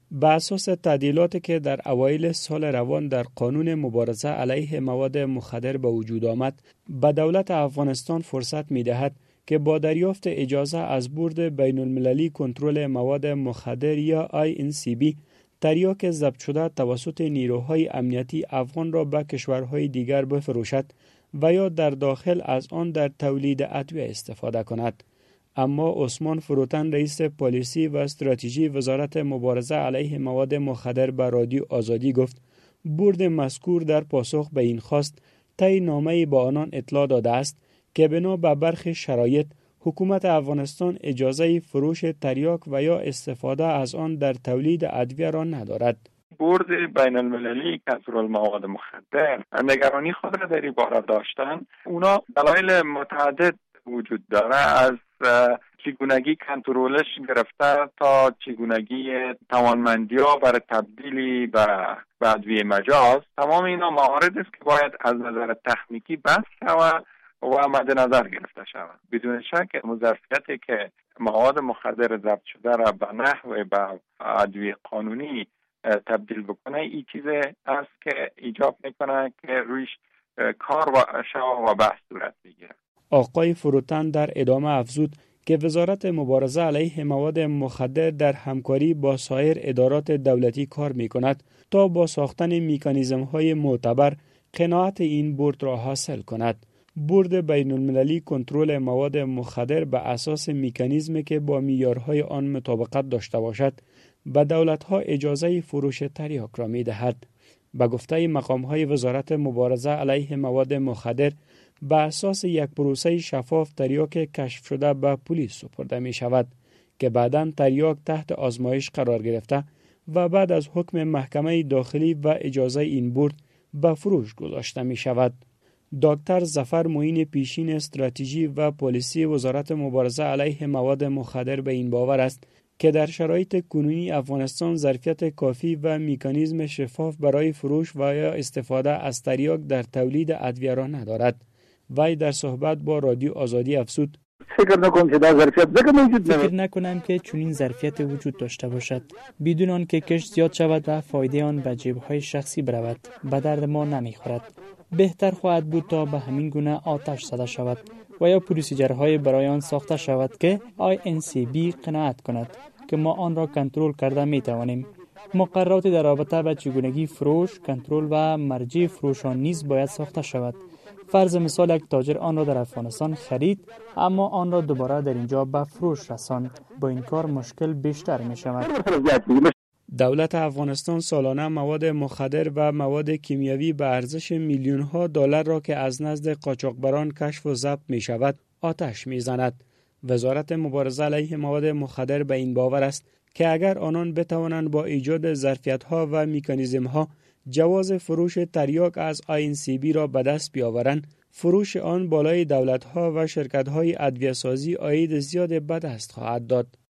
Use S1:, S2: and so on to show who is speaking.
S1: بر اساس تعدیلاتی که در اوایل سال روان در قانون مبارزه علیه مواد مخدر به وجود آمد، به دولت افغانستان فرصت می‌دهد که با دریافت اجازه از بورد بین المللی کنترل مواد مخدر یا INCB تریاک ضبط شده توسط نیروهای امنیتی افغان را به کشورهای دیگر بفروشد و یا در داخل از آن در تولید ادویه استفاده کند. اما عثمان فروتن رئیس پالیسی و استراتژی وزارت مبارزه علیه مواد مخدر به رادیو آزادی گفت بورد مذکور در پاسخ به این خواست طی نامه‌ای با آنان اطلاع داده است که بنا به برخی شرایط حکومت افغانستان اجازه فروش تریاک و یا استفاده از آن در تولید ادویه را ندارد.
S2: بورد بین المللی کنترل مواد مخدر نگرانی خود را در این باره داشتن. اونا دلایل متعدد وجود داره، از چگونگی کنترلش گرفته تا چگونگی توانمندی ها برای تبدیلی به ادویه مجاز. تمام اینا مواردی است که باید از نظر تکنیکی بحث شود و مد نظر گرفته شود. بدون شک مظرفیتی که مواد مخدر ضبط شده را به نحو به ادویه قانونی تبدیل بکنه، این چیز است که ایجاب میکنه که رویش کار و شوا و بحث صورت بگیره.
S1: آقای فروتن در ادامه افزود که وزارت مبارزه علیه مواد مخدر در همکاری با سایر ادارات دولتی کار میکند تا با ساختن مکانیزم‌های معتبر قناعت این بورد را حاصل کند. بورد بین المللی کنترل مواد مخدر به اساس مکانیزمی که با معیارهای آن مطابقت داشته باشد به دولت‌ها اجازه فروش تریاک را می‌دهد. به گفته مقام‌های وزارت مبارزه علیه مواد مخدر به اساس یک پروسه شفاف تریاک کشف شده به پلیس سپرده می‌شود که بعداً تریاک تحت آزمایش قرار گرفته و بعد از حکم محکمه داخلی و اجازه این بورد به فروش گذاشته می‌شود. دکتر ظفر معین پیشین استراتژی و پالیسی وزارت مبارزه علیه مواد مخدر به این باور است که در شرایط کنونی افغانستان ظرفیت کافی و مکانیزم شفاف برای فروش و یا استفاده از تریاک در تولید ادویه را ندارد. وی در صحبت با رادیو آزادی افزود:
S3: فکر نکنم که چنین ظرفیت وجود داشته باشد. بدون آن که کشت زیاد شود و فایده آن به جیب‌های شخصی برود، به درد ما نمیخورد. بهتر خواهد بود تا به همین گونه آتش زده شود و یا پروسیجرهای برای آن ساخته شود که INCB قناعت کند که ما آن را کنترل کرده می توانیم. مقررات در رابطه با چگونگی فروش، کنترل و مرجع فروش آن نیز باید ساخته شود. فرض مثال یک تاجر آن را در افغانستان خرید اما آن را دوباره در اینجا به فروش رساند. با این کار مشکل بیشتر می شود.
S1: دولت افغانستان سالانه مواد مخدر و مواد کیمیاوی به ارزش میلیون‌ها دلار را که از نزد قاچاقبران کشف و ضبط می شود آتش می زند. وزارت مبارزه علیه مواد مخدر به این باور است که اگر آنان بتوانند با ایجاد ظرفیت‌ها و مکانیزم‌ها جواز فروش تریاک از INCB را به دست بیاورند، فروش آن بالای دولت‌ها و شرکت‌های ادویه‌سازی عاید زیاد به دست خواهد داد.